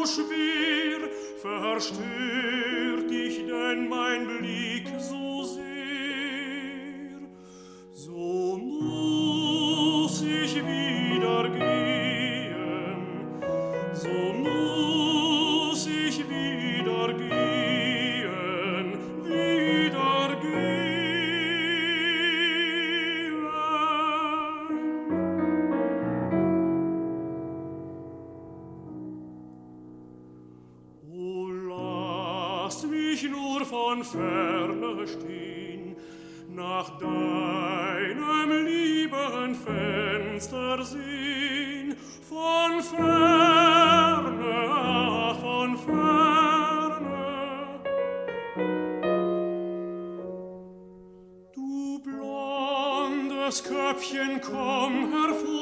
so schwer, verstört dich denn mein Blick so sehr. So muss ich wieder gehen, so muss ich wieder gehen, wieder gehen. O, lasst mich nur von ferne stehen, nach deinem lieben Fenster sehen, von ferne, ach, von ferne. Du blondes Köpfchen, komm hervor,